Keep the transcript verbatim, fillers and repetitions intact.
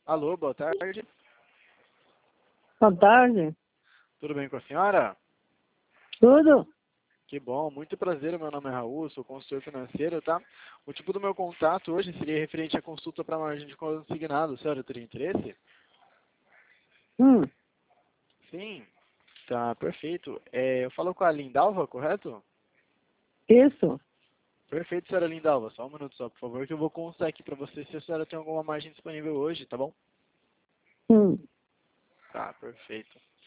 Alô, boa tarde. Boa tarde. Tudo bem com a senhora? Tudo? Que bom, muito prazer, meu nome é Raul, sou consultor financeiro, tá? O tipo do meu contato hoje seria referente à consulta para margem de consignado, a senhora teria interesse? Hum, Sim, tá, perfeito. É, eu falo com a Lindalva, correto? isso. Perfeito, senhora Lindalva, só um minuto só, por favor, que eu vou constar aqui para você se a senhora tem alguma margem disponível hoje, tá bom? Hum, Tá, perfeito.